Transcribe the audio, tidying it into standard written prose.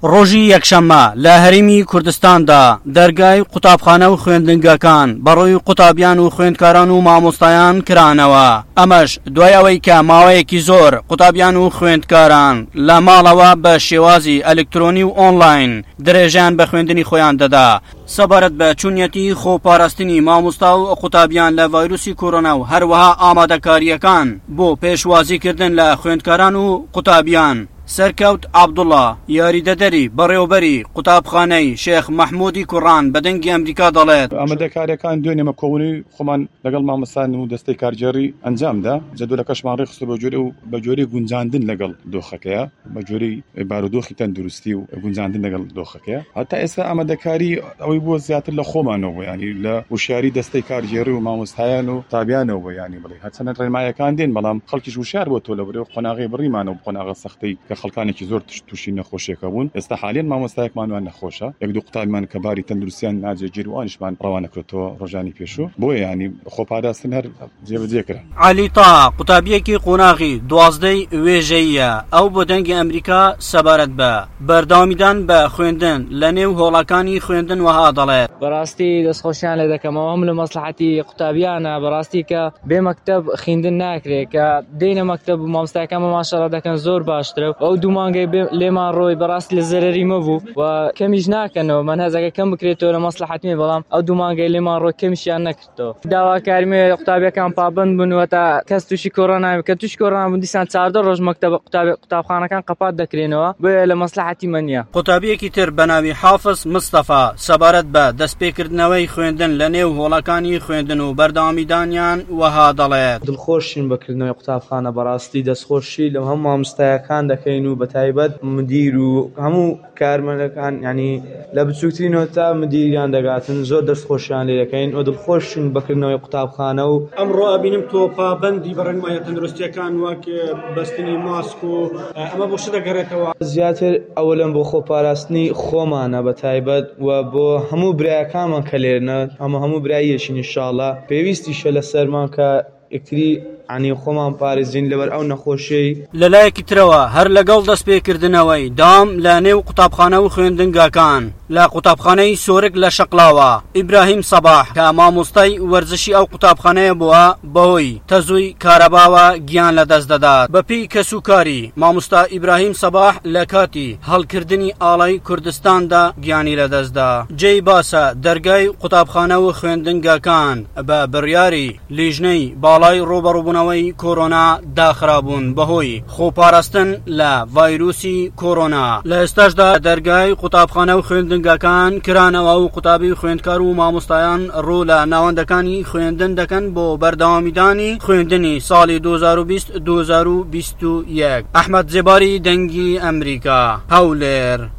ڕۆژی یەکشەممە لە هەرێمی کوردستاندا دەرگای قوتابخانە و خوێندنگەکان بەڕۆی قوتابیان و خوێندکاران و مامۆستایان کرانەوە. ئەمەش دوای ئەوەی کە ماوەیەکی زۆر قوتابیان و خوێندکاران لە ماڵەوە بە شێوازی ئەلکترۆنی و ئۆنلاین درێژیان بە خوێندنی خۆیان دەدا. سەبارەت بە چوونەتی خۆپاراستنی مامۆستا و قوتابیان لە ڤایرۆسی کۆرۆنا و هەروەها ئامادەکاریەکان بۆ پێشوازیکردن لە خوێندکاران و قوتابیان، سەرکەوت عەبدوڵڵا یاریدەدەری بەڕێوەبەری قوتابخانەی شێخ مەحموودی کوڕان بە دەنگی ئەمریکا دەڵێت ئامادەکاریەکان دوێنێمە کۆبوونی خۆمان لەگەڵ مامۆستان و دەستەی کارگێڕی ئەنجامدا. جەدولەکەشمان ڕێخستە بە جۆرەی گونجاندن لەگەڵ دۆخەکەیە، بە جۆرەی بارودۆخی تەندروستی و گونجاندن لەگەڵ دۆخەکەیە. هەتا ئێستا ئامادەکاری ئەوەی بۆ زیاتر لە خۆمانەوە، ینی لە وشیاری دەستەی کارگێڕی و مامۆستایان و تابیانەوە، ینی بڵێ هەرچەندە ڕێنماییەکان دێن بەڵام خەڵکیش وشیار بۆ تۆ لەبەرەوە قۆناغی بڕیمانەوە قۆناغە سەختەی کە خەڵکانێکی زۆر تووشی نەخۆشیەکە بوون. ئێستا حالیان مامۆستایەکمانوان نەخۆشە، یەک دوو قوتابمان کە باری تەندروستیان ناجێگیر و ئەوانیشمان ڕەوانەکرێتەوە ڕۆژانی پێشوو. بۆیە ینی خۆپاراستن هەر جێبەجێکرا. عەلی تا قوتابیەکی قۆناغی 12ی وێژەیە، ئەو بۆ دەنگی ئەمریکا سەبارەت بە بەردەوامیدان بە خوێندن لە نێو هۆڵەکانی خوێندن وەها دەڵێت. بەڕاستی دەستخۆشیان لێ دەکەمەوە، هەم لە مەسلحەتی قوتابیانە. بەڕاستی کە بێ مەکتەب خوێندن ناکرێت، کە دێنە مەکتەب و مامۆستایەکانمە ماشەڵڵا دەکەن زۆر باشترە. ئەو دوو مانگەی لێمان ڕۆی بەڕاستی لە زەرەری مەبوو و کەمیش ناکەنەوە. مەنهەجەکە کەم بکرێتەوە لە مەسلحەتێ، بەڵام ئەو دوو مانگەی لێمان ڕۆی کەمیشیان نەکردەوە. داواکاریمە قوتابیەکان پابەند بوون و تا کەس تووشی کۆڕۆنا کە تووشی کۆڕۆنا بوون دیسان 14 ڕۆژ مەکتەب قوتابخانەکان قەپات دەکرێنەوە. بۆیە لە مەسلحەتی من نییە. قوتابیەکی تر بە ناوی حافز مستەفا سەبارەت بە دەستپێکردنەوەی خوێندن لە نێو هۆڵەکانی خوێندن و بەردەوامیدانیان وەها دەڵێت. دڵخۆشین بەکردنەوەی قوتابخانە، بەڕاستی دەستخۆشی لە هەموو مامۆستایەکان دەکەین و بەتایبەت مدیر و هەموو کارمەندەکان، ینی لە بچووکترینەوە تا مدیریان دەگاتن، زۆر دەستخۆشیان لێ دەکەین و دڵخۆشین بەکردنەوەی قوتابخانە. و ئەمڕۆ ئەبینم تۆ پابەندی بە ڕێنمایە تەندروستیەکان وەک بەستنی ماسک و ئەمە بۆ چ دەگەڕێتەوە؟ زیاتر ئەوەلەم بۆ خۆپاراستنی خۆمانە بەتایبەت و بۆ هەموو برایەکانمان کە لێرنە، هەموو برایەشین ئینشاڵڵا پێویستیشە لە سەرمان کە یەکتری عنی خۆمان پارێزین لەبەر ئەو نەخۆشی. لەلایەکی ترەوە هەر لەگەڵ دەستپێکردنەوەی دام لە نێو قوتابخانە و خوێندنگەکان لە قوتابخانەی سۆرگ لە شەقلاوە، ئیبراهیم سەباح کە مامۆستای وەرزشی ئەو قوتابخانەیە بووە، بەهۆی تەزووی کارەباوە گیان لەدەست دەدات. بەپێی کەسوکاری مامۆستا ئیبراهیم سەباح لە کاتی هەڵکردنی ئاڵای کوردستاندا گیانی لەدەستدا. جێی باسە دەرگای قوتابخانە و خوێندنگەکان بە بڕیاری لیژنەی باڵای ڕۆبەڕووبوونەوەی کۆرۆنا داخرابوون بەهۆی خۆپاراستن لە ڤایرۆسی کۆرۆنا. لە ئێستاشدا دەرگای قوتابخانە و خوێندنگەکان کرانەوە و قوتابی خوێندکار و مامۆستایان ڕوو لە ناوەندەکانی خوێندن دەکەن بۆ بەردەوامیدانی خوێندنی ساڵی 2020-2021. ئەحمەد جێباری دەنگی ئەمریکا، هەولێر.